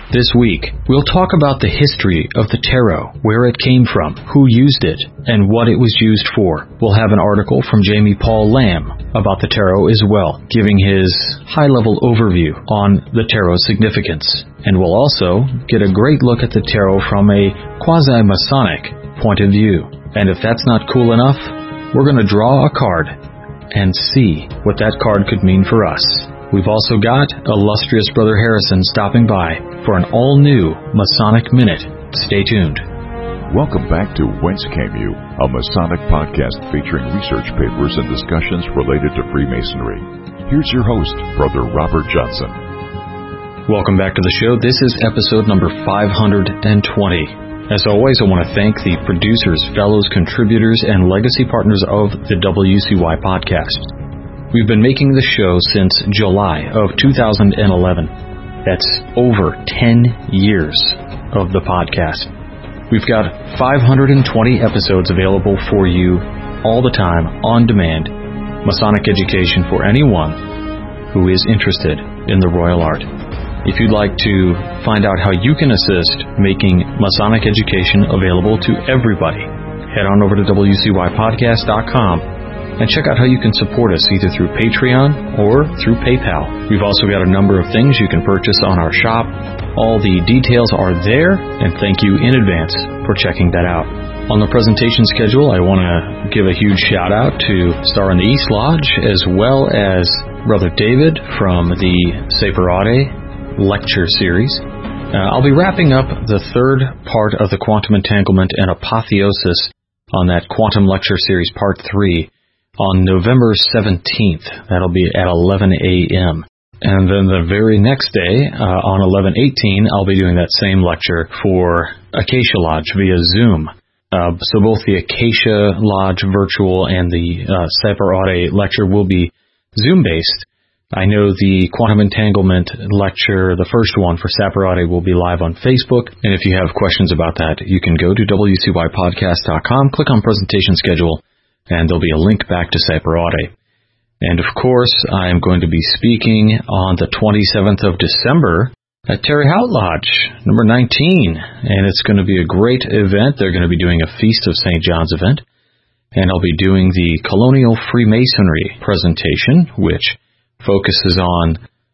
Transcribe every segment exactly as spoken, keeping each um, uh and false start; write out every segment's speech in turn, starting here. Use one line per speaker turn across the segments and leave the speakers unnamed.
This week, we'll talk about the history of the tarot, where it came from, who used it, and what it was used for. We'll have an article from Jamie Paul Lamb about the tarot as well, giving his high-level overview on the tarot's significance. And we'll also get a great look at the tarot from a quasi-Masonic point of view. And if that's not cool enough, we're going to draw a card and see what that card could mean for us. We've also got illustrious Brother Harrison stopping by for an all-new Masonic Minute. Stay tuned.
Welcome back to Whence Came You, a Masonic podcast featuring research papers and discussions related to Freemasonry. Here's your host, Brother Robert Johnson.
Welcome back to the show. This is episode number five hundred twenty. As always, I want to thank the producers, fellows, contributors, and legacy partners of the W C Y podcast. We've been making the show since July of two thousand eleven. That's over ten years of the podcast. We've got five hundred twenty episodes available for you all the time, on demand. Masonic education for anyone who is interested in the royal art. If you'd like to find out how you can assist making Masonic education available to everybody, head on over to W C Y podcast dot com and check out how you can support us either through Patreon or through PayPal. We've also got a number of things you can purchase on our shop. All the details are there, and thank you in advance for checking that out. On the presentation schedule, I want to give a huge shout out to Star in the East Lodge, as well as Brother David from the Separate lecture series. Uh, I'll be wrapping up the third part of the Quantum Entanglement and Apotheosis on that Quantum Lecture Series Part three on November seventeenth. That'll be at eleven a.m. And then the very next day, uh, on eleven eighteen, I'll be doing that same lecture for Acacia Lodge via Zoom. Uh, so both the Acacia Lodge virtual and the uh, Separate lecture will be Zoom-based. I know the Quantum Entanglement lecture, the first one for Separate, will be live on Facebook. And if you have questions about that, you can go to W C Y podcast dot com, click on presentation schedule, and there'll be a link back to Separate. And of course, I am going to be speaking on the twenty-seventh of December at Terre Haute Lodge, number nineteen. And it's going to be a great event. They're going to be doing a Feast of Saint John's event. And I'll be doing the Colonial Freemasonry presentation, which focuses on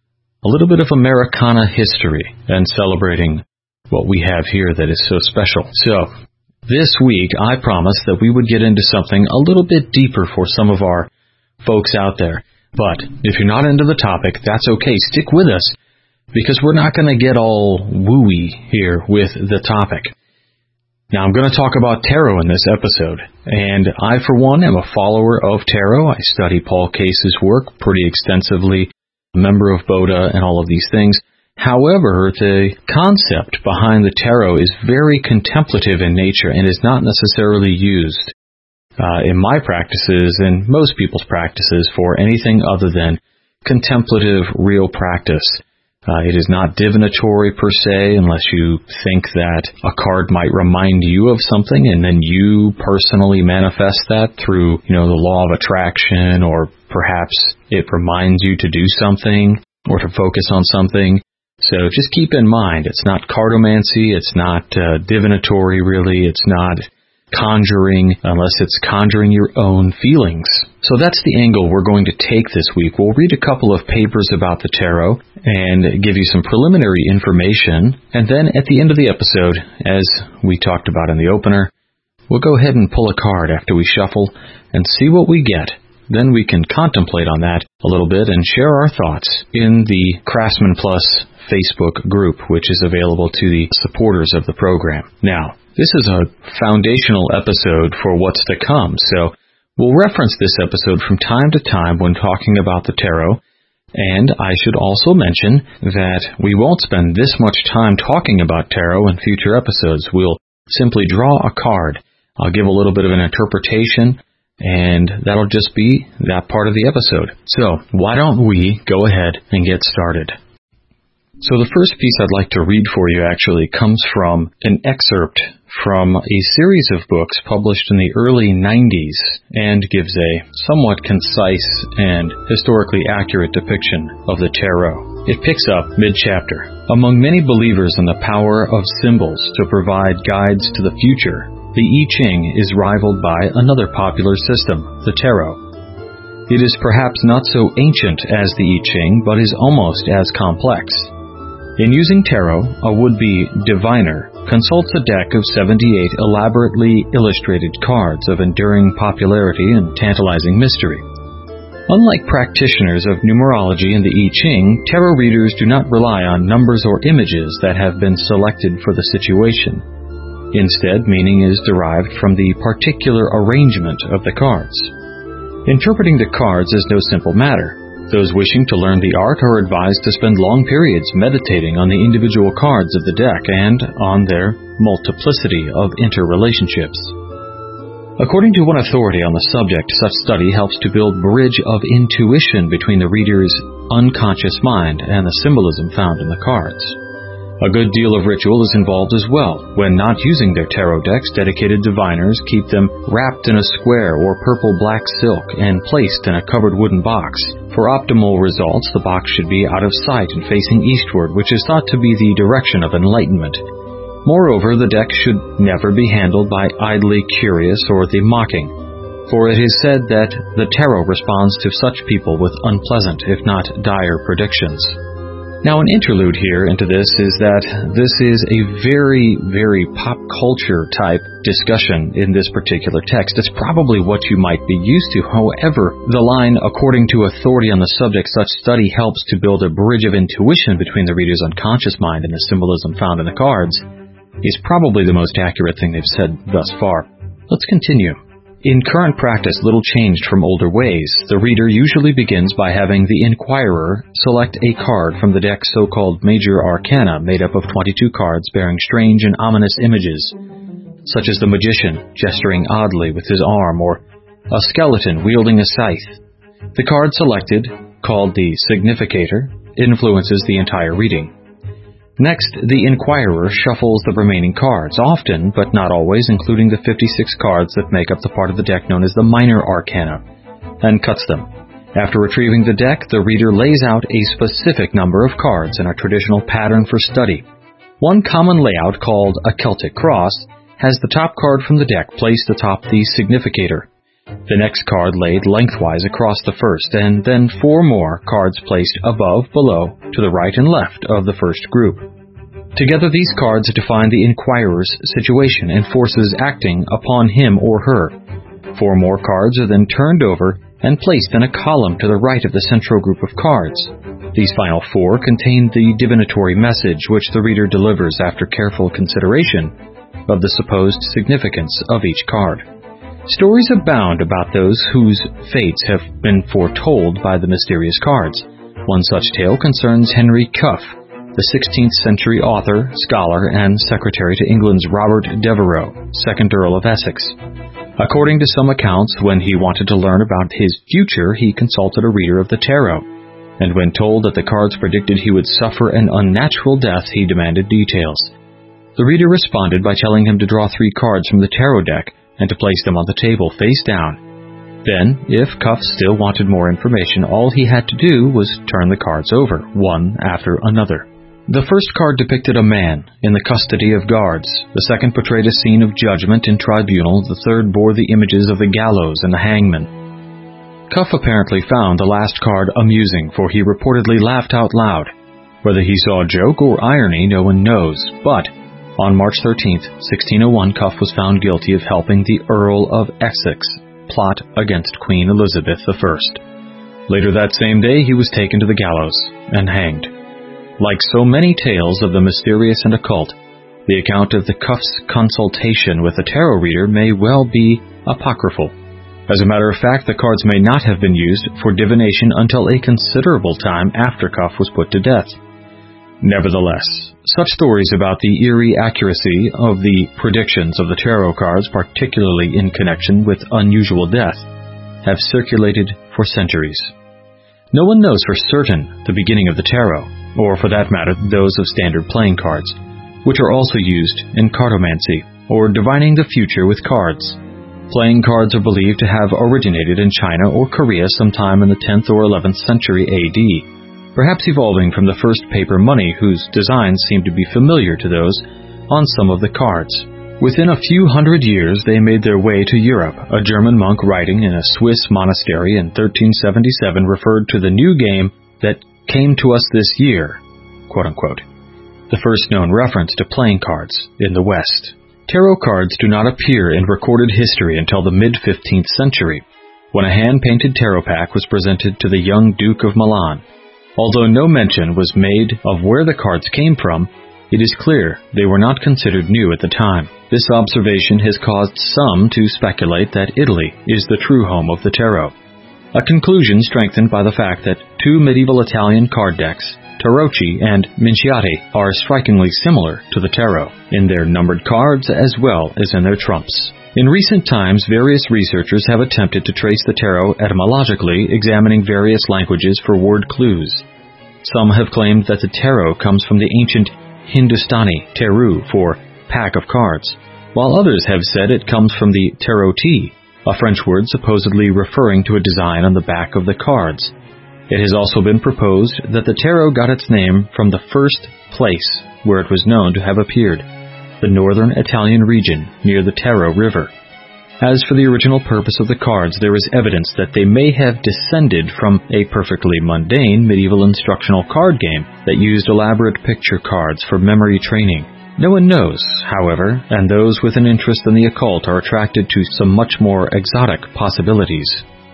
a little bit of Americana history and celebrating what we have here that is so special. So, this week I promised that we would get into something a little bit deeper for some of our folks out there. But if you're not into the topic, that's okay. Stick with us, because we're not going to get all wooey here with the topic. Now, I'm going to talk about tarot in this episode, and I, for one, am a follower of tarot. I study Paul Case's work pretty extensively, a member of BOTA and all of these things. However, the concept behind the tarot is very contemplative in nature and is not necessarily used uh, in my practices and most people's practices for anything other than contemplative, real practice. Uh, it is not divinatory per se, unless you think that a card might remind you of something, and then you personally manifest that through, you know, the law of attraction, or perhaps it reminds you to do something or to focus on something. So just keep in mind, it's not cardomancy, it's not uh, divinatory really, it's not conjuring, unless it's conjuring your own feelings. So that's the angle we're going to take this week. We'll read a couple of papers about the tarot and give you some preliminary information, and then at the end of the episode, as we talked about in the opener, we'll go ahead and pull a card after we shuffle and see what we get. Then we can contemplate on that a little bit and share our thoughts in the Craftsman Plus Facebook group, which is available to the supporters of the program. Now, this is a foundational episode for what's to come, so we'll reference this episode from time to time when talking about the tarot, and I should also mention that we won't spend this much time talking about tarot in future episodes. We'll simply draw a card. I'll give a little bit of an interpretation, and that'll just be that part of the episode. So, why don't we go ahead and get started? So the first piece I'd like to read for you actually comes from an excerpt from a series of books published in the early nineties and gives a somewhat concise and historically accurate depiction of the tarot. It picks up mid-chapter. Among many believers in the power of symbols to provide guides to the future, the I Ching is rivaled by another popular system, the tarot. It is perhaps not so ancient as the I Ching, but is almost as complex. In using tarot, a would-be diviner consults a deck of seventy-eight elaborately illustrated cards of enduring popularity and tantalizing mystery. Unlike practitioners of numerology in the I Ching, tarot readers do not rely on numbers or images that have been selected for the situation. Instead, meaning is derived from the particular arrangement of the cards. Interpreting the cards is no simple matter. Those wishing to learn the art are advised to spend long periods meditating on the individual cards of the deck and on their multiplicity of interrelationships. According to one authority on the subject, such study helps to build bridge of intuition between the reader's unconscious mind and the symbolism found in the cards. A good deal of ritual is involved as well. When not using their tarot decks, dedicated diviners keep them wrapped in a square or purple-black silk and placed in a covered wooden box. For optimal results, the box should be out of sight and facing eastward, which is thought to be the direction of enlightenment. Moreover, the deck should never be handled by idly curious or the mocking, for it is said that the tarot responds to such people with unpleasant, if not dire, predictions. Now, an interlude here into this is that this is a very, very pop culture type discussion in this particular text. It's probably what you might be used to. However, the line, according to authority on the subject, such study helps to build a bridge of intuition between the reader's unconscious mind and the symbolism found in the cards, is probably the most accurate thing they've said thus far. Let's continue. In current practice, little changed from older ways. The reader usually begins by having the inquirer select a card from the deck's so-called major arcana, made up of twenty-two cards bearing strange and ominous images, such as the magician gesturing oddly with his arm, or a skeleton wielding a scythe. The card selected, called the significator, influences the entire reading. Next, the inquirer shuffles the remaining cards, often, but not always, including the fifty-six cards that make up the part of the deck known as the minor arcana, and cuts them. After retrieving the deck, the reader lays out a specific number of cards in a traditional pattern for study. One common layout, called a Celtic cross, has the top card from the deck placed atop the significator, the next card laid lengthwise across the first, and then four more cards placed above, below, to the right and left of the first group. Together, these cards define the inquirer's situation and forces acting upon him or her. Four more cards are then turned over and placed in a column to the right of the central group of cards. These final four contain the divinatory message which the reader delivers after careful consideration of the supposed significance of each card. Stories abound about those whose fates have been foretold by the mysterious cards. One such tale concerns Henry Cuff, the sixteenth century author, scholar, and secretary to England's Robert Devereux, second Earl of Essex. According to some accounts, when he wanted to learn about his future, he consulted a reader of the tarot, and when told that the cards predicted he would suffer an unnatural death, he demanded details. The reader responded by telling him to draw three cards from the tarot deck, and to place them on the table face down. Then, if Cuff still wanted more information, all he had to do was turn the cards over, one after another. The first card depicted a man in the custody of guards, the second portrayed a scene of judgment in tribunal, the third bore the images of the gallows and the hangman. Cuff apparently found the last card amusing, for he reportedly laughed out loud. Whether he saw a joke or irony, no one knows, but on March thirteenth, sixteen oh one, Cuff was found guilty of helping the Earl of Essex plot against Queen Elizabeth the First. Later that same day, he was taken to the gallows and hanged. Like so many tales of the mysterious and occult, the account of the Cuff's consultation with a tarot reader may well be apocryphal. As a matter of fact, the cards may not have been used for divination until a considerable time after Cuff was put to death. Nevertheless, such stories about the eerie accuracy of the predictions of the tarot cards, particularly in connection with unusual death, have circulated for centuries. No one knows for certain the beginning of the tarot, or for that matter, those of standard playing cards, which are also used in cartomancy, or divining the future with cards. Playing cards are believed to have originated in China or Korea sometime in the tenth or eleventh century A D. perhaps evolving from the first paper money whose designs seemed to be familiar to those on some of the cards. Within a few hundred years, they made their way to Europe. A German monk writing in a Swiss monastery in thirteen seventy-seven referred to the new game that came to us this year, quote-unquote, the first known reference to playing cards in the West. Tarot cards do not appear in recorded history until the mid-fifteenth century, when a hand-painted tarot pack was presented to the young Duke of Milan. Although no mention was made of where the cards came from, it is clear they were not considered new at the time. This observation has caused some to speculate that Italy is the true home of the tarot, a conclusion strengthened by the fact that two medieval Italian card decks, Tarocchi and Minciati, are strikingly similar to the tarot, in their numbered cards as well as in their trumps. In recent times, various researchers have attempted to trace the tarot etymologically, examining various languages for word clues. Some have claimed that the tarot comes from the ancient Hindustani teru for pack of cards, while others have said it comes from the taroti, a French word supposedly referring to a design on the back of the cards. It has also been proposed that the tarot got its name from the first place where it was known to have appeared, the northern Italian region near the Taro River. As for the original purpose of the cards, there is evidence that they may have descended from a perfectly mundane medieval instructional card game that used elaborate picture cards for memory training. No one knows, however, and those with an interest in the occult are attracted to some much more exotic possibilities.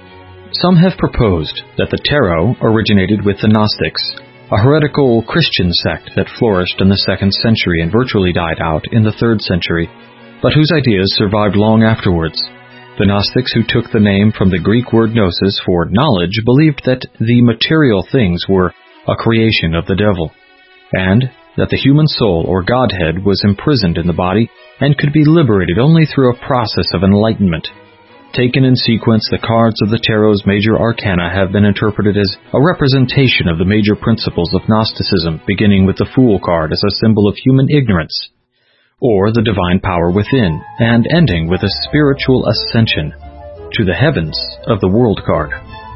Some have proposed that the tarot originated with the Gnostics, a heretical Christian sect that flourished in the second century and virtually died out in the third century, but whose ideas survived long afterwards. The Gnostics, who took the name from the Greek word gnosis for knowledge, believed that the material things were a creation of the devil, and that the human soul or Godhead was imprisoned in the body and could be liberated only through a process of enlightenment. Taken in sequence, the cards of the tarot's major arcana have been interpreted as a representation of the major principles of Gnosticism, beginning with the Fool card as a symbol of human ignorance, or the divine power within, and ending with a spiritual ascension to the heavens of the World card.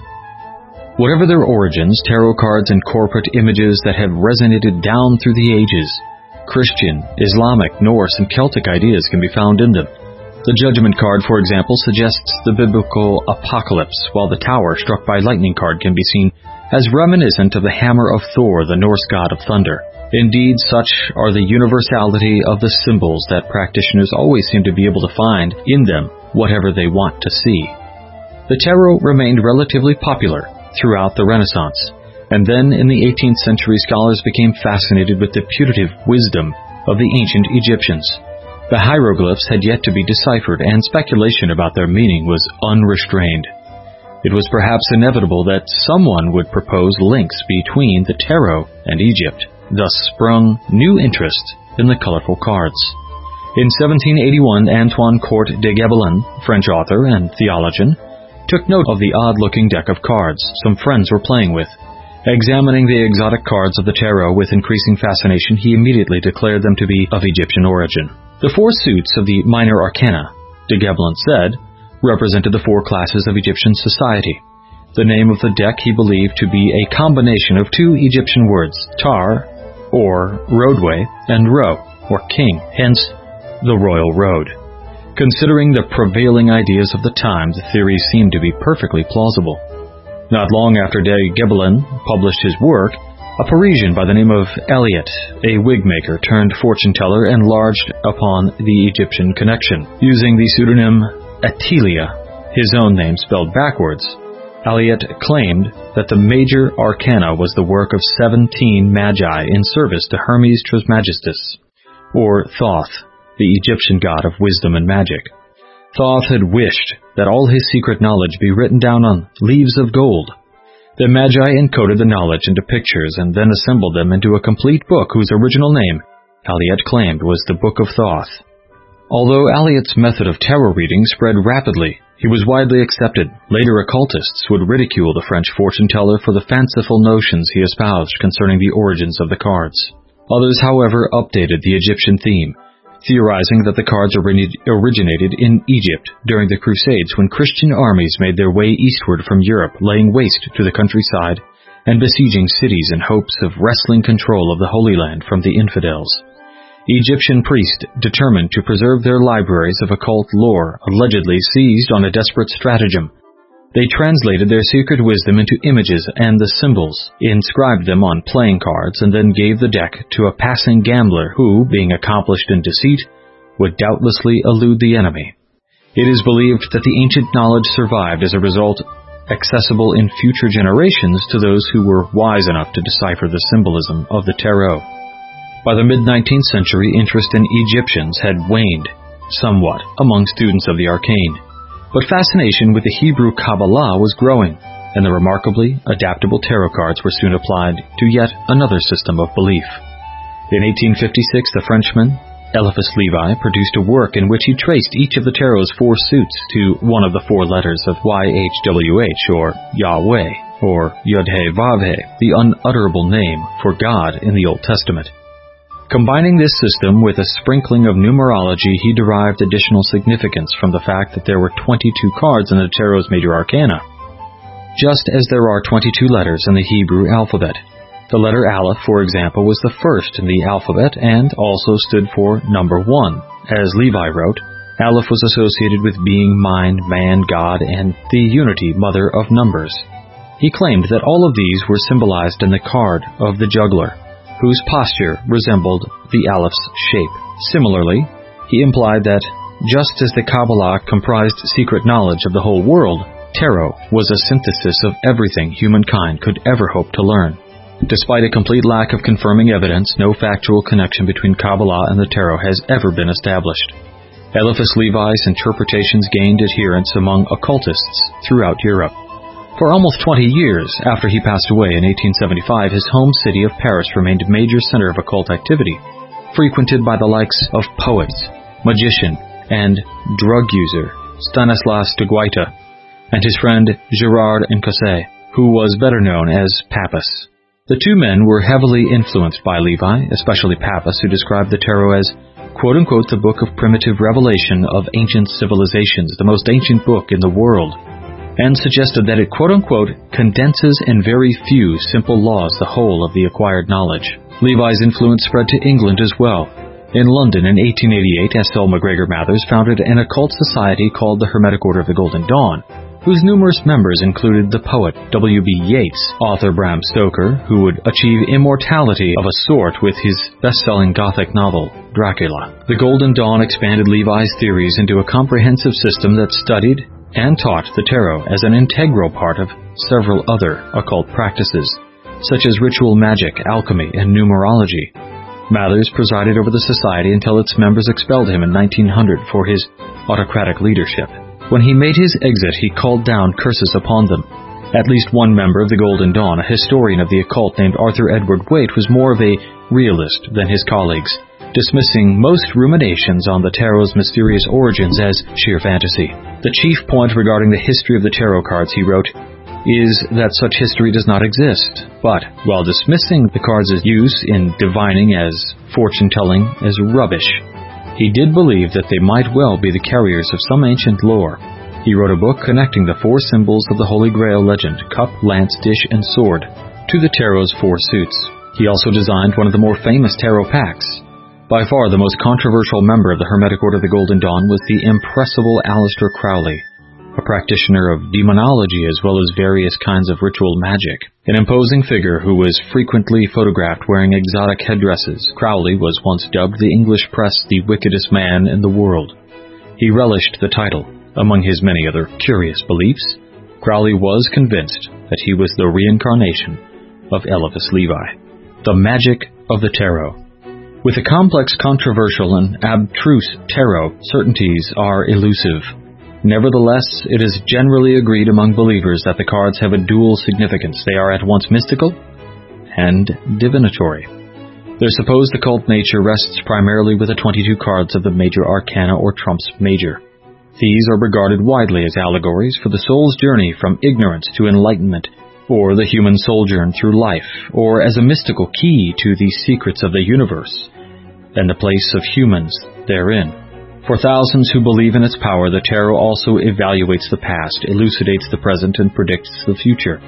Whatever their origins, tarot cards incorporate images that have resonated down through the ages. Christian, Islamic, Norse, and Celtic ideas can be found in them. The Judgment card, for example, suggests the biblical apocalypse, while the Tower struck by lightning card can be seen as reminiscent of the hammer of Thor, the Norse god of thunder. Indeed, such are the universality of the symbols that practitioners always seem to be able to find in them whatever they want to see. The tarot remained relatively popular throughout the Renaissance, and then in the eighteenth century scholars became fascinated with the putative wisdom of the ancient Egyptians. The hieroglyphs had yet to be deciphered, and speculation about their meaning was unrestrained. It was perhaps inevitable that someone would propose links between the tarot and Egypt. Thus sprung new interest in the colorful cards. In seventeen eighty-one, Antoine Court de Gébelin, French author and theologian, took note of the odd-looking deck of cards some friends were playing with. Examining the exotic cards of the tarot with increasing fascination, he immediately declared them to be of Egyptian origin. The four suits of the minor arcana, de Gébelin said, represented the four classes of Egyptian society. The name of the deck he believed to be a combination of two Egyptian words, tar, or roadway, and ro, or king, hence the royal road. Considering the prevailing ideas of the time, the theory seemed to be perfectly plausible. Not long after de Gébelin published his work, a Parisian by the name of Eliot, a wig-maker turned fortune-teller, enlarged upon the Egyptian connection. Using the pseudonym Atelia, his own name spelled backwards, Eliot claimed that the major arcana was the work of seventeen magi in service to Hermes Trismegistus, or Thoth, the Egyptian god of wisdom and magic. Thoth had wished that all his secret knowledge be written down on leaves of gold. The Magi encoded the knowledge into pictures and then assembled them into a complete book whose original name, Eliot claimed, was the Book of Thoth. Although Eliot's method of tarot reading spread rapidly, he was widely accepted. Later occultists would ridicule the French fortune-teller for the fanciful notions he espoused concerning the origins of the cards. Others, however, updated the Egyptian theme, theorizing that the cards originated in Egypt during the Crusades when Christian armies made their way eastward from Europe, laying waste to the countryside and besieging cities in hopes of wresting control of the Holy Land from the infidels. Egyptian priests, determined to preserve their libraries of occult lore, allegedly seized on a desperate stratagem. They translated their secret wisdom into images and the symbols, inscribed them on playing cards, and then gave the deck to a passing gambler who, being accomplished in deceit, would doubtlessly elude the enemy. It is believed that the ancient knowledge survived as a result, accessible in future generations to those who were wise enough to decipher the symbolism of the tarot. By the mid-nineteenth century, interest in Egyptians had waned somewhat among students of the arcane, but fascination with the Hebrew Kabbalah was growing, and the remarkably adaptable tarot cards were soon applied to yet another system of belief. In eighteen fifty-six, the Frenchman Eliphas Levi produced a work in which he traced each of the tarot's four suits to one of the four letters of Y H W H, or Yahweh, or Yod-He-Vav-He, the unutterable name for God in the Old Testament. Combining this system with a sprinkling of numerology, he derived additional significance from the fact that there were twenty-two cards in the tarot's major arcana, just as there are twenty-two letters in the Hebrew alphabet. The letter Aleph, for example, was the first in the alphabet and also stood for number one. As Levi wrote, Aleph was associated with being, mind, man, God, and the unity, mother of numbers. He claimed that all of these were symbolized in the card of the juggler, whose posture resembled the Aleph's shape. Similarly, he implied that, just as the Kabbalah comprised secret knowledge of the whole world, tarot was a synthesis of everything humankind could ever hope to learn. Despite a complete lack of confirming evidence, no factual connection between Kabbalah and the tarot has ever been established. Eliphas Levi's interpretations gained adherents among occultists throughout Europe. For almost twenty years after he passed away in eighteen seventy-five, his home city of Paris remained a major center of occult activity, frequented by the likes of poets, magician, and drug user Stanislas de Guaita, and his friend Gerard Encausse, who was better known as Papus. The two men were heavily influenced by Levi, especially Papus, who described the tarot as, quote-unquote, the book of primitive revelation of ancient civilizations, the most ancient book in the world, and suggested that it, quote-unquote, condenses in very few simple laws the whole of the acquired knowledge. Levi's influence spread to England as well. In London in eighteen eighty-eight, S L MacGregor Mathers founded an occult society called the Hermetic Order of the Golden Dawn, whose numerous members included the poet W B Yeats, author Bram Stoker, who would achieve immortality of a sort with his best-selling Gothic novel, Dracula. The Golden Dawn expanded Levi's theories into a comprehensive system that studied and taught the tarot as an integral part of several other occult practices, such as ritual magic, alchemy, and numerology. Mathers presided over the society until its members expelled him in nineteen hundred for his autocratic leadership. When he made his exit, he called down curses upon them. At least one member of the Golden Dawn, a historian of the occult named Arthur Edward Waite, was more of a realist than his colleagues, dismissing most ruminations on the tarot's mysterious origins as sheer fantasy. The chief point regarding the history of the tarot cards, he wrote, is that such history does not exist. But, while dismissing the cards' use in divining as fortune-telling as rubbish, he did believe that they might well be the carriers of some ancient lore. He wrote a book connecting the four symbols of the Holy Grail legend, cup, lance, dish, and sword, to the tarot's four suits. He also designed one of the more famous tarot packs. By far the most controversial member of the Hermetic Order of the Golden Dawn was the impressible Aleister Crowley, a practitioner of demonology as well as various kinds of ritual magic. An imposing figure who was frequently photographed wearing exotic headdresses, Crowley was once dubbed the English press the wickedest man in the world. He relished the title. Among his many other curious beliefs, Crowley was convinced that he was the reincarnation of Eliphas Levi. The magic of the tarot. With a complex, controversial, and abstruse tarot, certainties are elusive. Nevertheless, it is generally agreed among believers that the cards have a dual significance. They are at once mystical and divinatory. Their supposed occult nature rests primarily with the twenty-two cards of the major arcana or trumps major. These are regarded widely as allegories for the soul's journey from ignorance to enlightenment, or the human sojourn through life, or as a mystical key to the secrets of the universe and the place of humans therein. For thousands who believe in its power, the tarot also evaluates the past, elucidates the present, and predicts the future.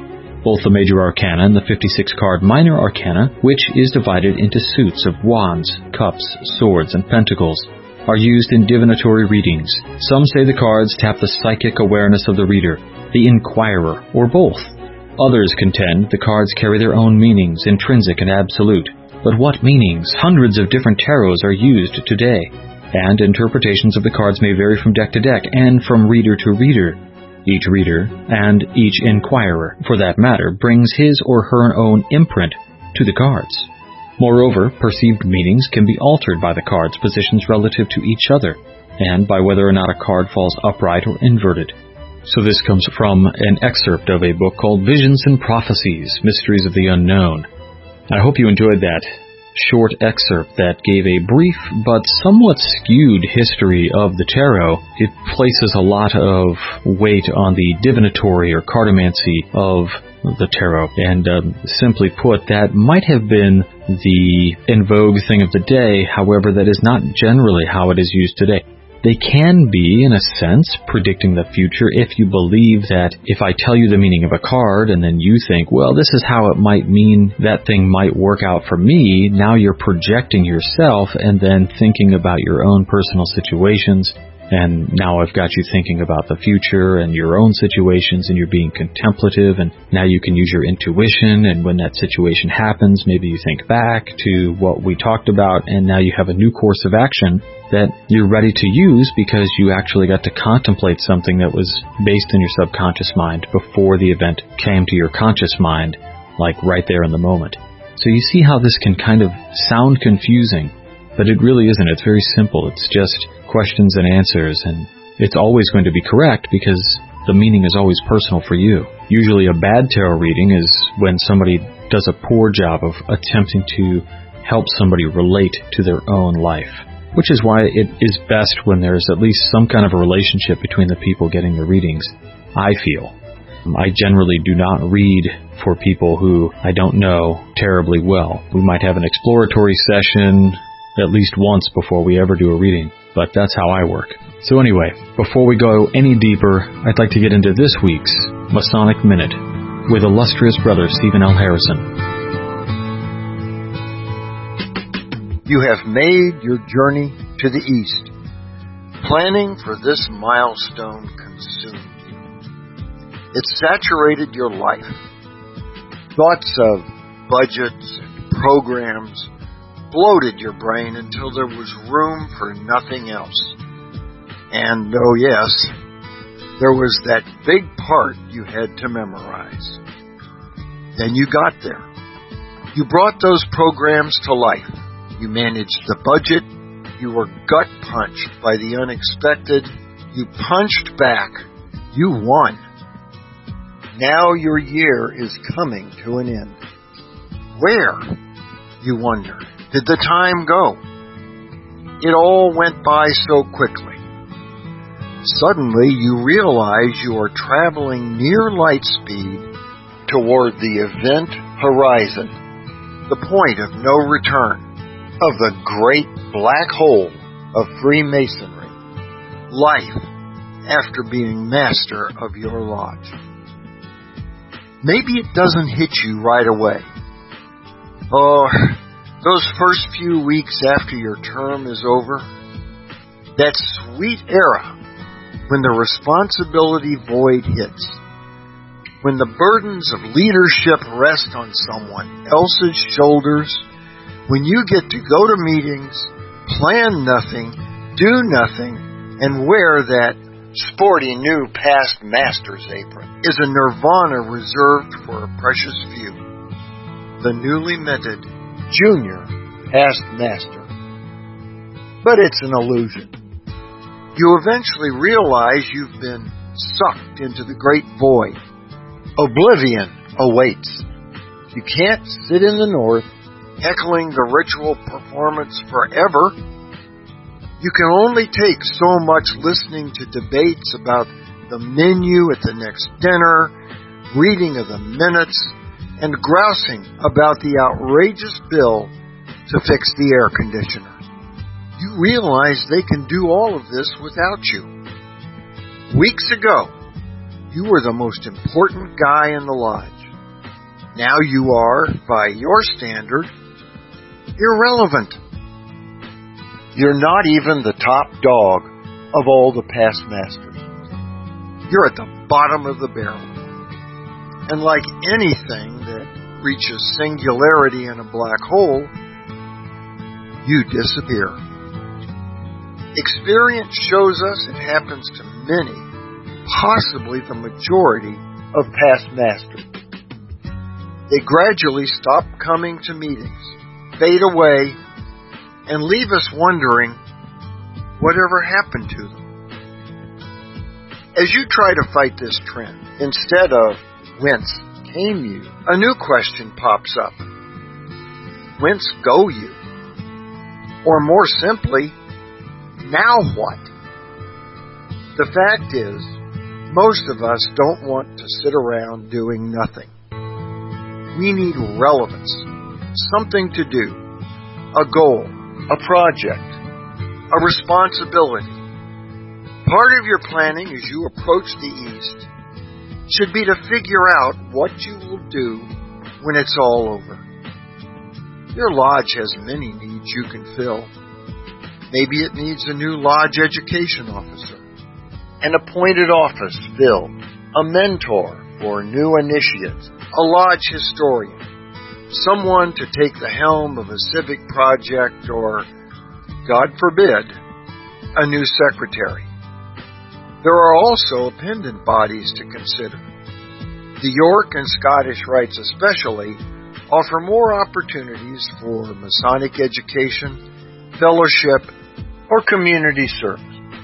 Both the major arcana and the fifty-six card minor arcana, which is divided into suits of wands, cups, swords, and pentacles, are used in divinatory readings. Some say the cards tap the psychic awareness of the reader, the inquirer, or both. Others contend the cards carry their own meanings, intrinsic and absolute. But what meanings? Hundreds of different tarots are used today, and interpretations of the cards may vary from deck to deck and from reader to reader. Each reader, and each inquirer, for that matter, brings his or her own imprint to the cards. Moreover, perceived meanings can be altered by the cards' positions relative to each other, and by whether or not a card falls upright or inverted. So this comes from an excerpt of a book called Visions and Prophecies, Mysteries of the Unknown. I hope you enjoyed that short excerpt that gave a brief but somewhat skewed history of the tarot. It places a lot of weight on the divinatory or cartomancy of the tarot, and um, simply put, that might have been the in vogue thing of the day. However, that is not generally how it is used today. They can be, in a sense, predicting the future if you believe that if I tell you the meaning of a card and then you think, well, this is how it might mean that thing might work out for me, now you're projecting yourself and then thinking about your own personal situations. And now I've got you thinking about the future and your own situations, and you're being contemplative, and now you can use your intuition, and when that situation happens, maybe you think back to what we talked about, and now you have a new course of action that you're ready to use because you actually got to contemplate something that was based in your subconscious mind before the event came to your conscious mind, like right there in the moment. So you see how this can kind of sound confusing, but it really isn't. It's very simple. It's just questions and answers, and it's always going to be correct because the meaning is always personal for you. Usually a bad tarot reading is when somebody does a poor job of attempting to help somebody relate to their own life, which is why it is best when there's at least some kind of a relationship between the people getting the readings, I feel. I generally do not read for people who I don't know terribly well. We might have an exploratory session at least once before we ever do a reading, but that's how I work. So anyway, before we go any deeper, I'd like to get into this week's Masonic Minute with illustrious brother Stephen L. Harrison.
You have made your journey to the east. Planning for this milestone consumed you. It saturated your life. Thoughts of budgets and programs bloated your brain until there was room for nothing else. And, oh yes, there was that big part you had to memorize. Then you got there. You brought those programs to life. You managed the budget. You were gut punched by the unexpected. You punched back. You won. Now your year is coming to an end. Where, you wonder, did the time go? It all went by so quickly. Suddenly you realize you are traveling near light speed toward the event horizon, the point of no return of the great black hole of Freemasonry, life after being master of your lodge. Maybe it doesn't hit you right away. Oh, those first few weeks after your term is over, that sweet era when the responsibility void hits, when the burdens of leadership rest on someone else's shoulders, when you get to go to meetings, plan nothing, do nothing, and wear that sporty new past master's apron is a nirvana reserved for a precious few, the newly minted junior past master. But it's an illusion. You eventually realize you've been sucked into the great void. Oblivion awaits. You can't sit in the north heckling the ritual performance forever. You can only take so much listening to debates about the menu at the next dinner, reading of the minutes, and grousing about the outrageous bill to fix the air conditioner. You realize they can do all of this without you. Weeks ago, you were the most important guy in the lodge. Now you are, by your standard, irrelevant. You're not even the top dog of all the past masters. You're at the bottom of the barrel. And like anything that reaches singularity in a black hole, you disappear. Experience shows us it happens to many, possibly the majority of past masters. They gradually stop coming to meetings, fade away, and leave us wondering whatever happened to them. As you try to fight this trend, instead of whence came you, a new question pops up. Whence go you? Or more simply, now what? The fact is, most of us don't want to sit around doing nothing. We need relevance, something to do, a goal, a project, a responsibility. Part of your planning as you approach the East should be to figure out what you will do when it's all over. Your lodge has many needs you can fill. Maybe it needs a new lodge education officer, an appointed office filled, a mentor for new initiates, a lodge historian, someone to take the helm of a civic project, or, God forbid, a new secretary. There are also appendant bodies to consider. The York and Scottish Rites especially offer more opportunities for Masonic education, fellowship, or community service.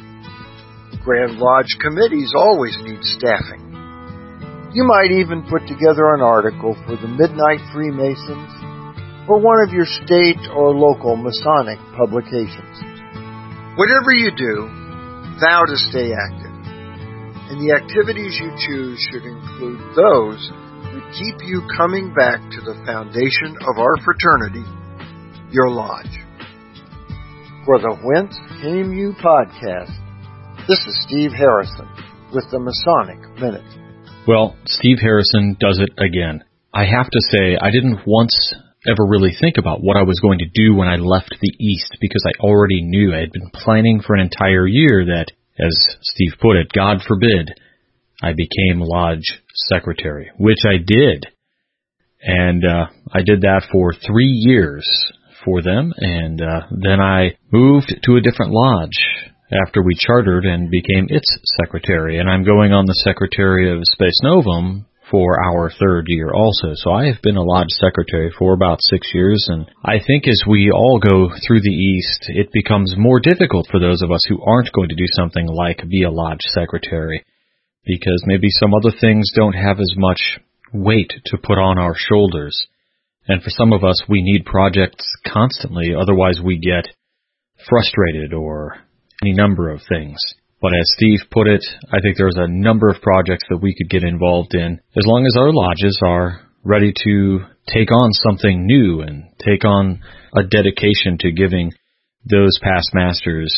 Grand Lodge committees always need staffing. You might even put together an article for the Midnight Freemasons or one of your state or local Masonic publications. Whatever you do, vow to stay active. And the activities you choose should include those that keep you coming back to the foundation of our fraternity, your lodge. For the Whence Came You podcast, this is Steve Harrison with the Masonic Minute.
Well, Steve Harrison does it again. I have to say, I didn't once ever really think about what I was going to do when I left the East, because I already knew I had been planning for an entire year that, as Steve put it, God forbid, I became lodge secretary, which I did. And uh, I did that for three years for them, and uh, then I moved to a different lodge after we chartered and became its secretary, and I'm going on the secretary of Space Novum for our third year also. So I have been a lodge secretary for about six years, and I think as we all go through the East, it becomes more difficult for those of us who aren't going to do something like be a lodge secretary, because maybe some other things don't have as much weight to put on our shoulders. And for some of us, we need projects constantly, otherwise we get frustrated or any number of things. But as Steve put it, I think there's a number of projects that we could get involved in, as long as our lodges are ready to take on something new and take on a dedication to giving those past masters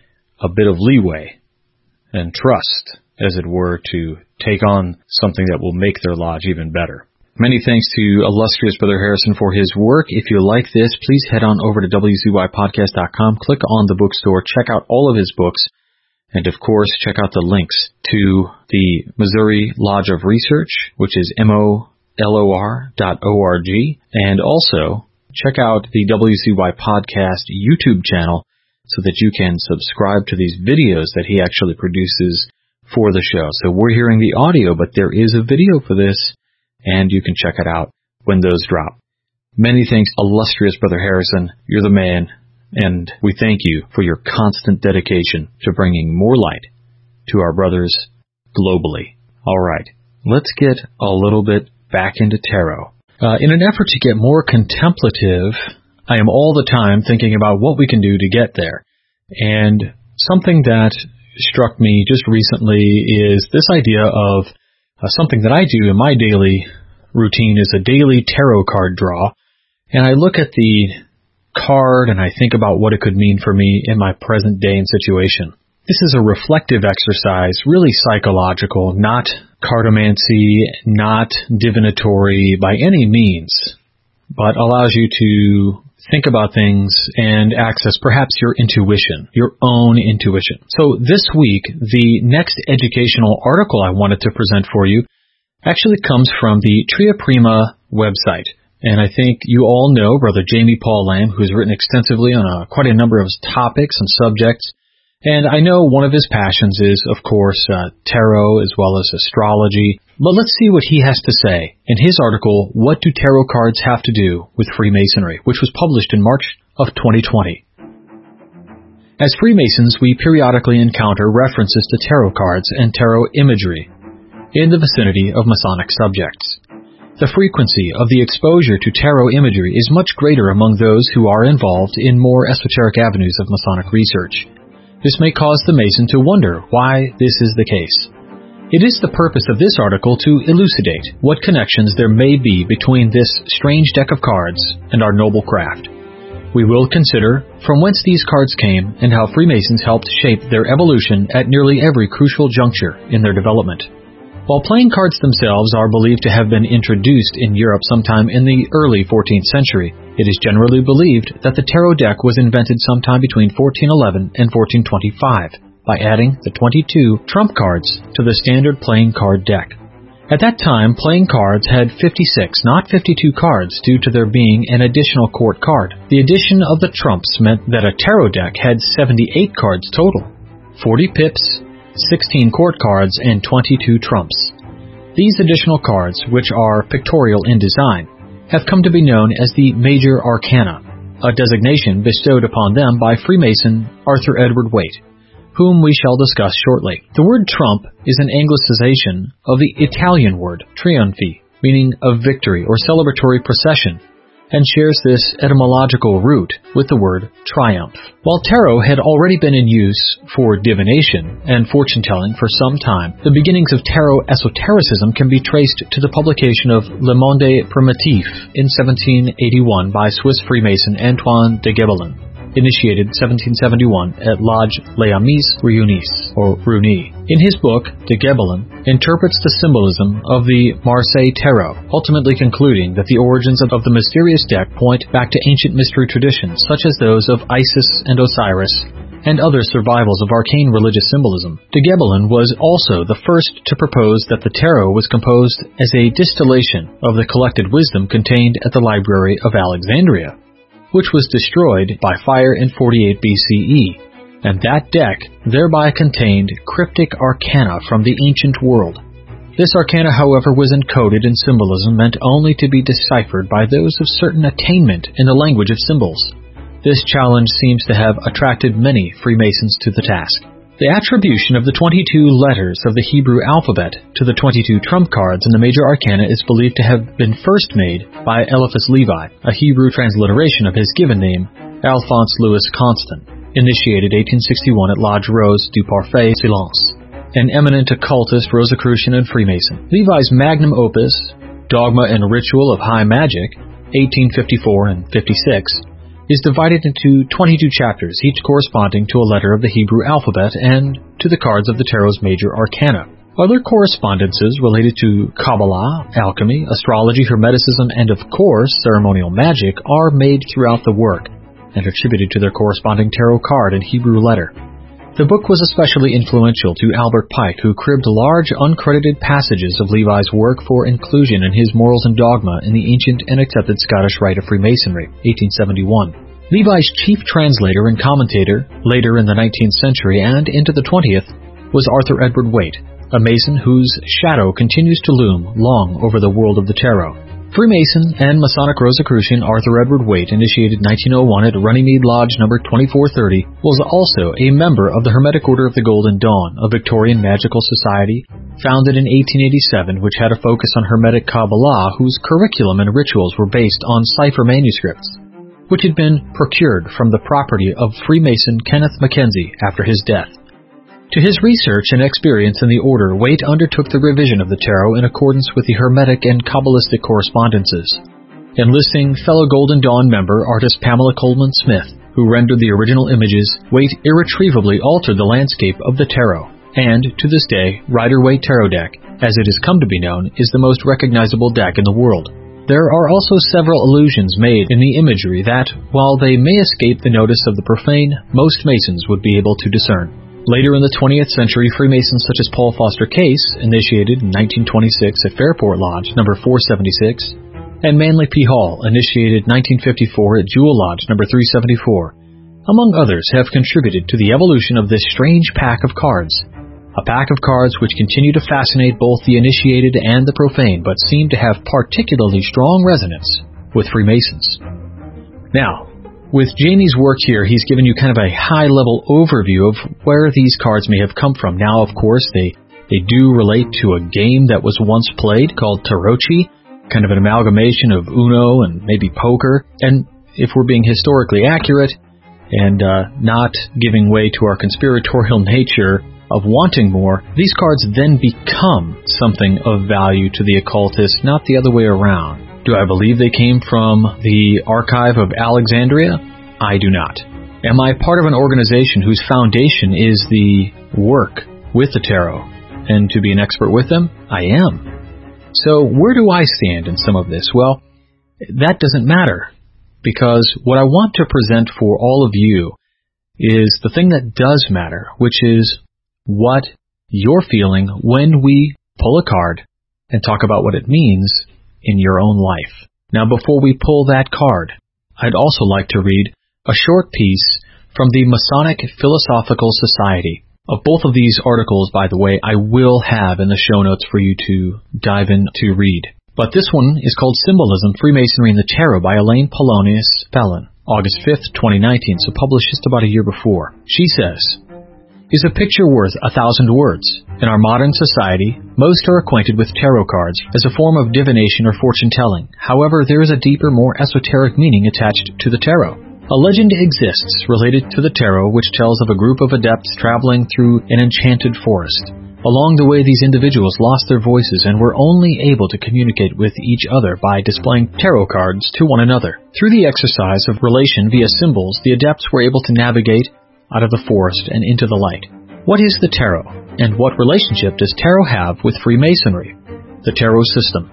a bit of leeway and trust, as it were, to take on something that will make their lodge even better. Many thanks to illustrious Brother Harrison for his work. If you like this, please head on over to W C Y podcast dot com, click on the bookstore, check out all of his books, and of course, check out the links to the Missouri Lodge of Research, which is M O L O R dot org, and also check out the W C Y Podcast YouTube channel so that you can subscribe to these videos that he actually produces for the show. So we're hearing the audio, but there is a video for this, and you can check it out when those drop. Many thanks, illustrious Brother Harrison. You're the man, and we thank you for your constant dedication to bringing more light to our brothers globally. All right, let's get a little bit back into tarot. Uh, in an effort to get more contemplative, I am all the time thinking about what we can do to get there. And something that struck me just recently is this idea of uh, something that I do in my daily routine is a daily tarot card draw. And I look at the card and I think about what it could mean for me in my present day and situation. This is a reflective exercise, really psychological, not cartomancy, not divinatory by any means, but allows you to think about things and access perhaps your intuition, your own intuition. So this week, the next educational article I wanted to present for you actually comes from the Tria Prima website. And I think you all know Brother Jamie Paul Lamb, who's written extensively on a, quite a number of topics and subjects. And I know one of his passions is, of course, uh, tarot as well as astrology. But let's see what he has to say in his article, What Do Tarot Cards Have to Do with Freemasonry?, which was published in March of twenty twenty. As Freemasons, we periodically encounter references to tarot cards and tarot imagery in the vicinity of Masonic subjects. The frequency of the exposure to tarot imagery is much greater among those who are involved in more esoteric avenues of Masonic research. This may cause the Mason to wonder why this is the case. It is the purpose of this article to elucidate what connections there may be between this strange deck of cards and our noble craft. We will consider from whence these cards came and how Freemasons helped shape their evolution at nearly every crucial juncture in their development. While playing cards themselves are believed to have been introduced in Europe sometime in the early fourteenth century, it is generally believed that the tarot deck was invented sometime between fourteen eleven and fourteen twenty-five by adding the twenty-two trump cards to the standard playing card deck. At that time, playing cards had fifty-six, not fifty-two cards due to there being an additional court card. The addition of the trumps meant that a tarot deck had seventy-eight cards total, forty pips, sixteen court cards, and twenty-two trumps. These additional cards, which are pictorial in design, have come to be known as the Major Arcana, a designation bestowed upon them by Freemason Arthur Edward Waite, whom we shall discuss shortly. The word trump is an anglicization of the Italian word trionfi, meaning a victory or celebratory procession, and shares this etymological root with the word triumph. While tarot had already been in use for divination and fortune-telling for some time, the beginnings of tarot esotericism can be traced to the publication of Le Monde Primitif in seventeen eighty-one by Swiss Freemason Antoine de Gebelin, initiated seventeen seventy-one at Lodge Les Amis Réunis, or Reunis. In his book, de Gebelin interprets the symbolism of the Marseille Tarot, ultimately concluding that the origins of the mysterious deck point back to ancient mystery traditions such as those of Isis and Osiris and other survivals of arcane religious symbolism. De Gebelin was also the first to propose that the tarot was composed as a distillation of the collected wisdom contained at the Library of Alexandria, which was destroyed by fire in forty-eight B C E, and that deck thereby contained cryptic arcana from the ancient world. This arcana, however, was encoded in symbolism meant only to be deciphered by those of certain attainment in the language of symbols. This challenge seems to have attracted many Freemasons to the task. The attribution of the twenty-two letters of the Hebrew alphabet to the twenty-two trump cards in the Major Arcana is believed to have been first made by Eliphas Levi, a Hebrew transliteration of his given name, Alphonse Louis Constant, initiated eighteen sixty-one at Lodge Rose du Parfait Silence, an eminent occultist, Rosicrucian, and Freemason. Levi's magnum opus, Dogma and Ritual of High Magic, eighteen fifty-four and fifty-six, is divided into twenty-two chapters, each corresponding to a letter of the Hebrew alphabet and to the cards of the Tarot's Major Arcana. Other correspondences related to Kabbalah, alchemy, astrology, Hermeticism, and of course ceremonial magic are made throughout the work and attributed to their corresponding tarot card and Hebrew letter. The book was especially influential to Albert Pike, who cribbed large uncredited passages of Levi's work for inclusion in his Morals and Dogma in the Ancient and Accepted Scottish Rite of Freemasonry, eighteen seventy-one. Levi's chief translator and commentator, later in the nineteenth century and into the twentieth, was Arthur Edward Waite, a Mason whose shadow continues to loom long over the world of the tarot. Freemason and Masonic Rosicrucian Arthur Edward Waite, initiated nineteen oh one at Runnymede Lodge number twenty-four thirty, was also a member of the Hermetic Order of the Golden Dawn, a Victorian magical society founded in eighteen eighty-seven, which had a focus on Hermetic Kabbalah, whose curriculum and rituals were based on cipher manuscripts, which had been procured from the property of Freemason Kenneth Mackenzie after his death. To his research and experience in the order, Waite undertook the revision of the tarot in accordance with the Hermetic and Kabbalistic correspondences. Enlisting fellow Golden Dawn member artist Pamela Coleman Smith, who rendered the original images, Waite irretrievably altered the landscape of the tarot. and, to this day, Rider-Waite Tarot deck, as it has come to be known, is the most recognizable deck in the world. There are also several allusions made in the imagery that, while they may escape the notice of the profane, most Masons would be able to discern. Later in the twentieth century, Freemasons such as Paul Foster Case, initiated in nineteen twenty-six at Fairport Lodge number four seventy-six, and Manly P. Hall, initiated nineteen fifty-four at Jewel Lodge number three seventy-four, among others, have contributed to the evolution of this strange pack of cards. A pack of cards which continue to fascinate both the initiated and the profane, but seem to have particularly strong resonance with Freemasons. Now, with Jamie's work here, he's given you kind of a high-level overview of where these cards may have come from. Now, of course, they, they do relate to a game that was once played called Tarocchi, kind of an amalgamation of Uno and maybe poker. And if we're being historically accurate and uh, not giving way to our conspiratorial nature of wanting more, these cards then become something of value to the occultist, not the other way around. Do I believe they came from the Archive of Alexandria? I do not. Am I part of an organization whose foundation is the work with the tarot and to be an expert with them? I am. So where do I stand in some of this? Well, that doesn't matter, because what I want to present for all of you is the thing that does matter, which is what you're feeling when we pull a card and talk about what it means in your own life. Now, before we pull that card, I'd also like to read a short piece from the Masonic Philosophical Society. Of both of these articles, by the way, I will have in the show notes for you to dive in to read. But this one is called Symbolism, Freemasonry and the Tarot by Elaine Polonius Fallon, August fifth, twenty nineteen, so published just about a year before. She says, "Is a picture worth a thousand words? In our modern society, most are acquainted with tarot cards as a form of divination or fortune-telling. However, there is a deeper, more esoteric meaning attached to the tarot. A legend exists related to the tarot which tells of a group of adepts traveling through an enchanted forest. Along the way, these individuals lost their voices and were only able to communicate with each other by displaying tarot cards to one another. Through the exercise of relation via symbols, the adepts were able to navigate out of the forest and into the light. What is the tarot, and what relationship does tarot have with Freemasonry? The tarot system.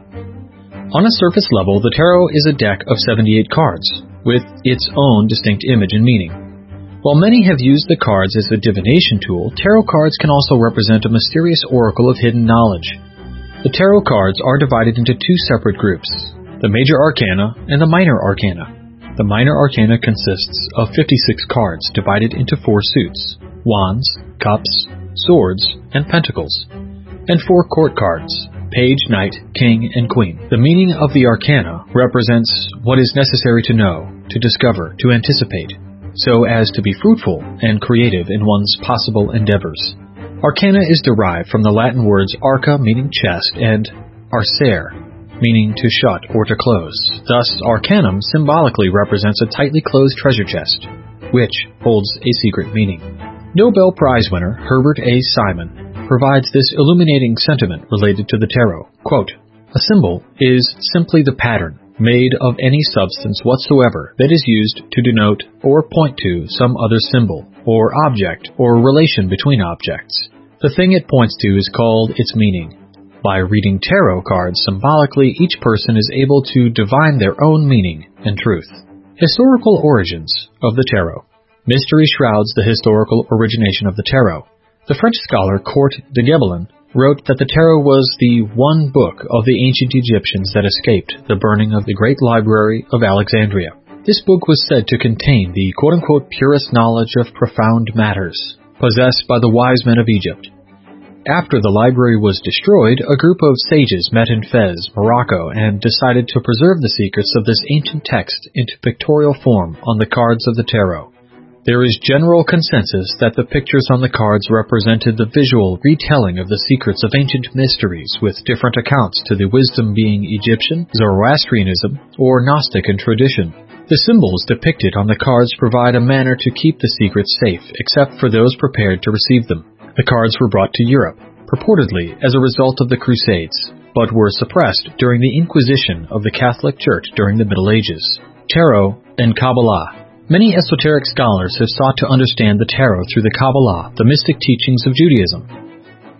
On a surface level, the tarot is a deck of seventy-eight cards, with its own distinct image and meaning. While many have used the cards as a divination tool, tarot cards can also represent a mysterious oracle of hidden knowledge. The tarot cards are divided into two separate groups, the major arcana and the minor arcana. The minor arcana consists of fifty-six cards divided into four suits: wands, cups, swords, and pentacles, and four court cards: page, knight, king, and queen. The meaning of the arcana represents what is necessary to know, to discover, to anticipate, so as to be fruitful and creative in one's possible endeavors. Arcana is derived from the Latin words arca, meaning chest, and arcere, meaning to shut or to close. Thus, arcanum symbolically represents a tightly closed treasure chest, which holds a secret meaning. Nobel Prize winner Herbert A. Simon provides this illuminating sentiment related to the tarot. Quote, "A symbol is simply the pattern made of any substance whatsoever that is used to denote or point to some other symbol, or object, or relation between objects. The thing it points to is called its meaning. By reading tarot cards symbolically, each person is able to divine their own meaning and truth." Historical origins of the tarot. Mystery shrouds the historical origination of the tarot. The French scholar Court de Gebelin wrote that the tarot was the one book of the ancient Egyptians that escaped the burning of the great library of Alexandria. This book was said to contain the quote-unquote purest knowledge of profound matters possessed by the wise men of Egypt. After the library was destroyed, a group of sages met in Fez, Morocco, and decided to preserve the secrets of this ancient text into pictorial form on the cards of the tarot. There is general consensus that the pictures on the cards represented the visual retelling of the secrets of ancient mysteries, with different accounts to the wisdom being Egyptian, Zoroastrianism, or Gnostic in tradition. The symbols depicted on the cards provide a manner to keep the secrets safe, except for those prepared to receive them. The cards were brought to Europe, purportedly as a result of the Crusades, but were suppressed during the Inquisition of the Catholic Church during the Middle Ages. Tarot and Kabbalah. Many esoteric scholars have sought to understand the tarot through the Kabbalah, the mystic teachings of Judaism.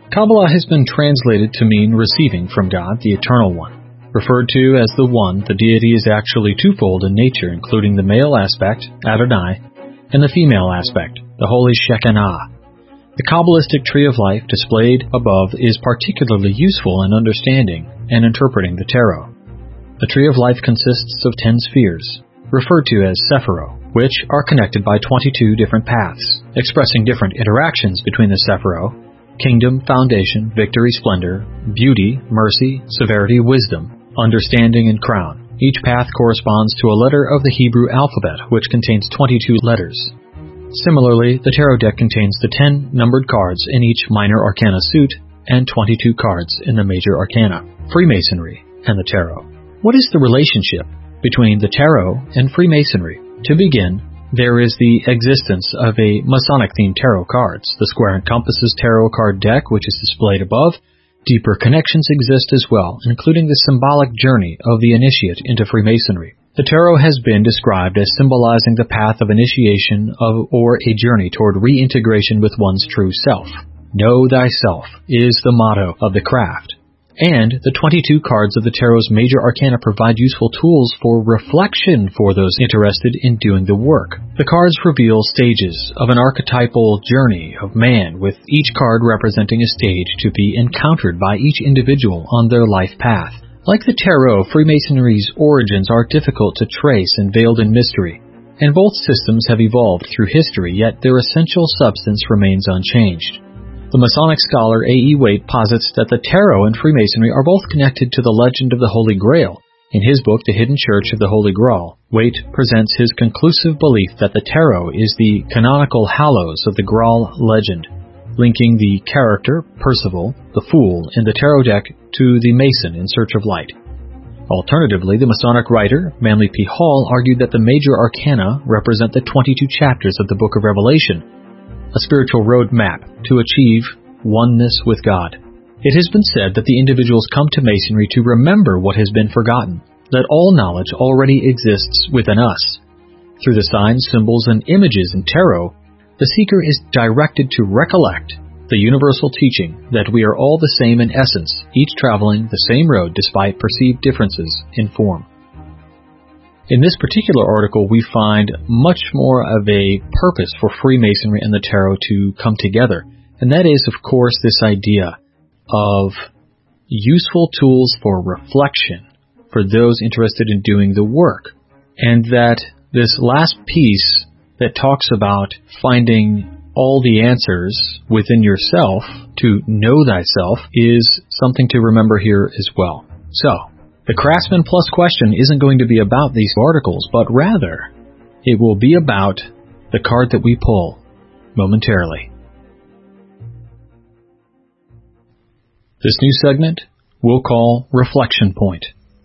Kabbalah has been translated to mean receiving from God, the Eternal One. Referred to as the One, the deity is actually twofold in nature, including the male aspect, Adonai, and the female aspect, the Holy Shekinah. The Kabbalistic tree of life displayed above is particularly useful in understanding and interpreting the tarot. The tree of life consists of ten spheres, referred to as Sephiroth, which are connected by twenty-two different paths, expressing different interactions between the Sephiroth: kingdom, foundation, victory, splendor, beauty, mercy, severity, wisdom, understanding, and crown. Each path corresponds to a letter of the Hebrew alphabet, which contains twenty-two letters. Similarly, the tarot deck contains the ten numbered cards in each minor arcana suit and twenty-two cards in the major arcana, Freemasonry, and the tarot. What is the relationship between the tarot and Freemasonry? To begin, there is the existence of a Masonic-themed tarot cards, the Square and Compasses tarot card deck, which is displayed above. Deeper connections exist as well, including the symbolic journey of the initiate into Freemasonry. The tarot has been described as symbolizing the path of initiation of or a journey toward reintegration with one's true self. Know thyself is the motto of the craft. And the twenty-two cards of the tarot's major arcana provide useful tools for reflection for those interested in doing the work. The cards reveal stages of an archetypal journey of man, with each card representing a stage to be encountered by each individual on their life path. Like the tarot, Freemasonry's origins are difficult to trace and veiled in mystery, and both systems have evolved through history, yet their essential substance remains unchanged. The Masonic scholar A E Waite posits that the tarot and Freemasonry are both connected to the legend of the Holy Grail. In his book, The Hidden Church of the Holy Grail, Waite presents his conclusive belief that the tarot is the canonical hallows of the Graal legend, linking the character, Percival, the Fool, in the tarot deck to the Mason in search of light. Alternatively, the Masonic writer, Manly P. Hall, argued that the major arcana represent the twenty-two chapters of the Book of Revelation, a spiritual road map to achieve oneness with God. It has been said that the individuals come to Masonry to remember what has been forgotten, that all knowledge already exists within us. Through the signs, symbols, and images in tarot, the seeker is directed to recollect the universal teaching that we are all the same in essence, each traveling the same road despite perceived differences in form. In this particular article, we find much more of a purpose for Freemasonry and the tarot to come together, and that is, of course, this idea of useful tools for reflection for those interested in doing the work, and that this last piece that talks about finding all the answers within yourself to know thyself is something to remember here as well. So, the Craftsman Plus question isn't going to be about these articles, but rather, it will be about the card that we pull momentarily. This new segment we'll call Reflection Point.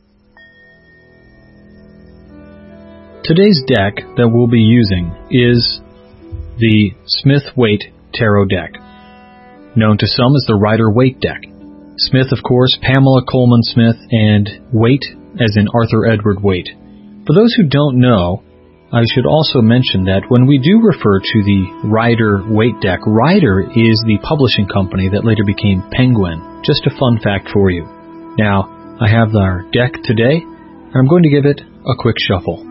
Today's deck that we'll be using is the Smith-Waite Tarot deck, known to some as the Rider-Waite deck. Smith, of course, Pamela Coleman Smith, and Waite, as in Arthur Edward Waite. For those who don't know, I should also mention that when we do refer to the Rider-Waite deck, Rider is the publishing company that later became Penguin. Just a fun fact for you. Now, I have our deck today, and I'm going to give it a quick shuffle.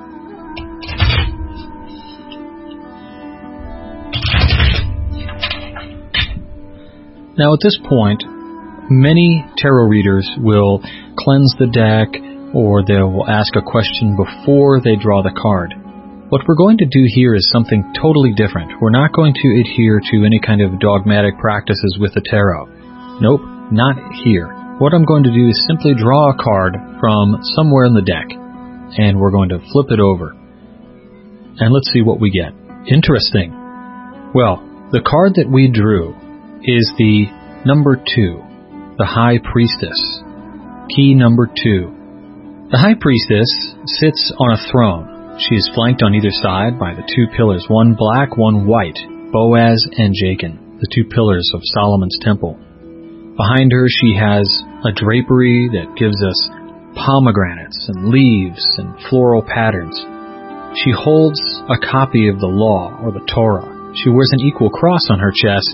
Now, at this point, many tarot readers will cleanse the deck, or they will ask a question before they draw the card. What we're going to do here is something totally different. We're not going to adhere to any kind of dogmatic practices with the tarot. Nope, not here. What I'm going to do is simply draw a card from somewhere in the deck, and we're going to flip it over. And let's see what we get. Interesting. Well, the card that we drew is the number two. The High Priestess. Key number two. The High Priestess sits on a throne. She is flanked on either side by the two pillars, one black, one white, Boaz and Jachin, the two pillars of Solomon's temple. Behind her she has a drapery that gives us pomegranates and leaves and floral patterns. She holds a copy of the law, or the Torah. She wears an equal cross on her chest,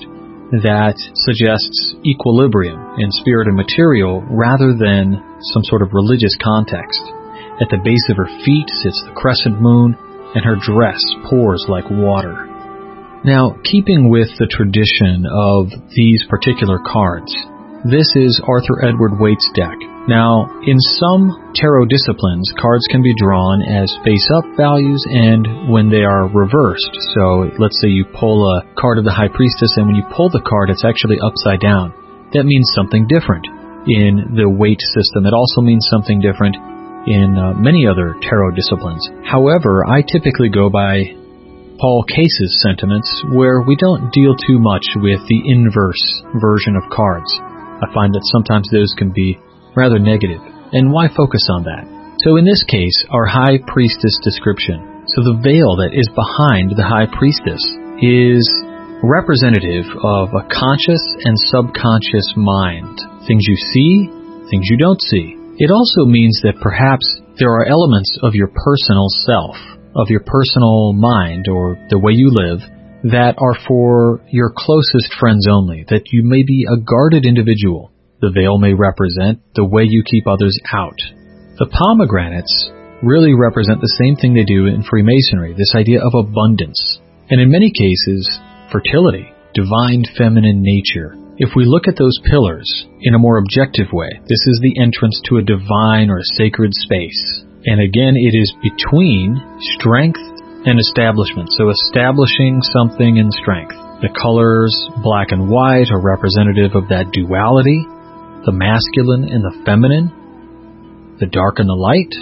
that suggests equilibrium in spirit and material rather than some sort of religious context. At the base of her feet sits the crescent moon, and her dress pours like water. Now, keeping with the tradition of these particular cards, this is Arthur Edward Waite's deck. Now, in some tarot disciplines, cards can be drawn as face-up values and when they are reversed. So, let's say you pull a card of the High Priestess, and when you pull the card, it's actually upside down. That means something different in the Waite system. It also means something different in uh, many other tarot disciplines. However, I typically go by Paul Case's sentiments, where we don't deal too much with the inverse version of cards. I find that sometimes those can be rather negative, and why focus on that? So in this case, our High Priestess description. So the veil that is behind the High Priestess is representative of a conscious and subconscious mind. Things you see, things you don't see. It also means that perhaps there are elements of your personal self, of your personal mind or the way you live, that are for your closest friends only, that you may be a guarded individual. The veil may represent the way you keep others out. The pomegranates really represent the same thing they do in Freemasonry, this idea of abundance. And in many cases, fertility, divine feminine nature. If we look at those pillars in a more objective way, this is the entrance to a divine or a sacred space. And again, it is between strength and establishment. So establishing something in strength. The colors, black and white, are representative of that duality, the masculine and the feminine, the dark and the light,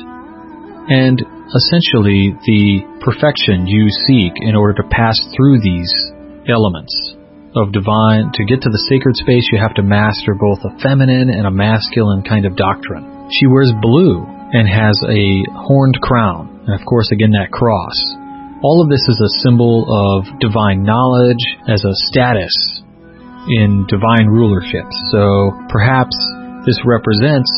and essentially the perfection you seek in order to pass through these elements of divine. To get to the sacred space, you have to master both a feminine and a masculine kind of doctrine. She wears blue and has a horned crown, and of course, again, that cross. All of this is a symbol of divine knowledge as a status in divine rulership. So perhaps this represents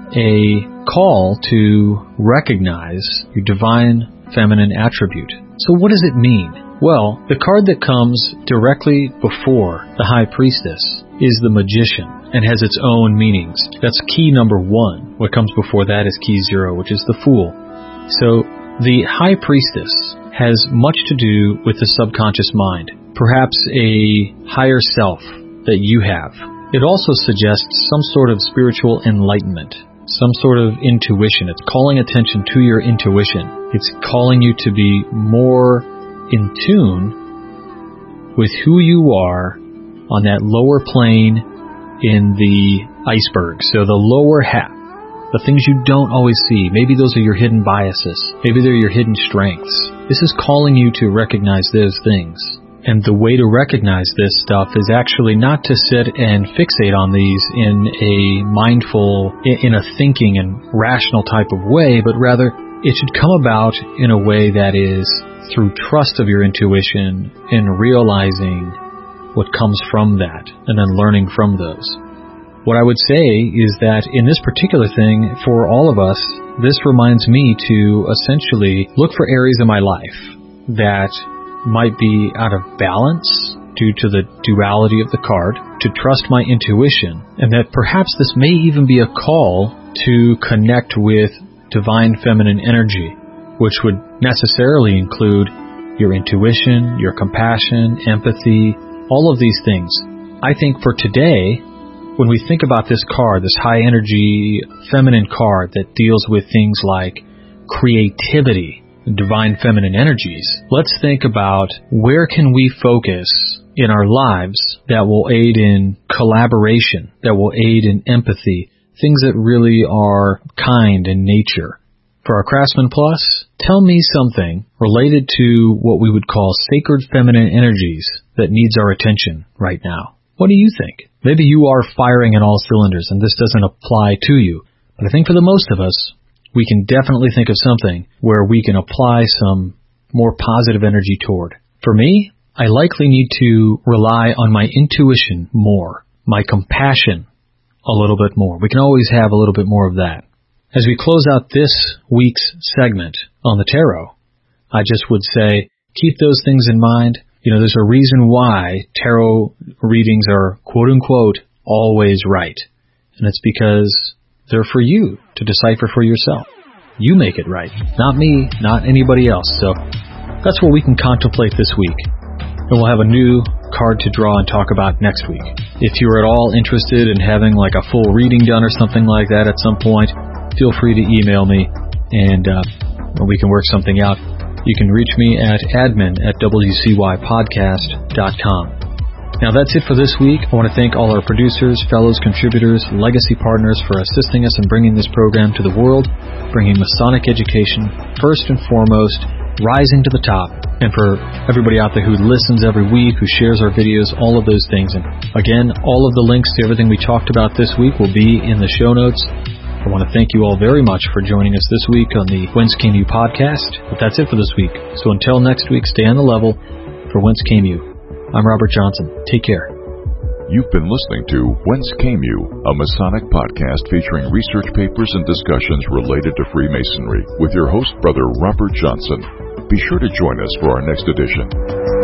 a call to recognize your divine feminine attribute. So what does it mean? Well, the card that comes directly before the High Priestess is the Magician and has its own meanings. That's key number one. What comes before that is key zero, which is the Fool. So the High Priestess has much to do with the subconscious mind, perhaps a higher self that you have. It also suggests some sort of spiritual enlightenment, some sort of intuition. It's calling attention to your intuition. It's calling you to be more in tune with who you are on that lower plane in the iceberg. So the lower half, the things you don't always see. Maybe those are your hidden biases. Maybe they're your hidden strengths. This is calling you to recognize those things. And the way to recognize this stuff is actually not to sit and fixate on these in a mindful, in a thinking and rational type of way, but rather it should come about in a way that is through trust of your intuition and realizing what comes from that and then learning from those. What I would say is that in this particular thing, for all of us, this reminds me to essentially look for areas in my life that might be out of balance due to the duality of the card, to trust my intuition, and that perhaps this may even be a call to connect with divine feminine energy, which would necessarily include your intuition, your compassion, empathy, all of these things. I think for today, when we think about this card, this high energy feminine card that deals with things like creativity, divine feminine energies, let's think about where can we focus in our lives that will aid in collaboration, that will aid in empathy, things that really are kind in nature. For our Craftsman Plus, tell me something related to what we would call sacred feminine energies that needs our attention right now. What do you think? Maybe you are firing in all cylinders and this doesn't apply to you. But I think for the most of us, we can definitely think of something where we can apply some more positive energy toward. For me, I likely need to rely on my intuition more, my compassion a little bit more. We can always have a little bit more of that. As we close out this week's segment on the tarot, I just would say, keep those things in mind. You know, there's a reason why tarot readings are, quote-unquote, always right. And it's because they're for you to decipher for yourself. You make it right. Not me, not anybody else. So that's what we can contemplate this week. And we'll have a new card to draw and talk about next week. If you're at all interested in having like a full reading done or something like that at some point, feel free to email me and uh, we can work something out. You can reach me at admin at w c y podcast dot com. Now that's it for this week. I want to thank all our producers, fellows, contributors, legacy partners for assisting us in bringing this program to the world, bringing Masonic education first and foremost, rising to the top, and for everybody out there who listens every week, who shares our videos, all of those things. And again, all of the links to everything we talked about this week will be in the show notes. I want to thank you all very much for joining us this week on the Whence Came You podcast. But that's it for this week. So until next week, stay on the level. For Whence Came You, I'm Robert Johnson. Take care.
You've been listening to Whence Came You, a Masonic podcast featuring research papers and discussions related to Freemasonry with your host, Brother Robert Johnson. Be sure to join us for our next edition.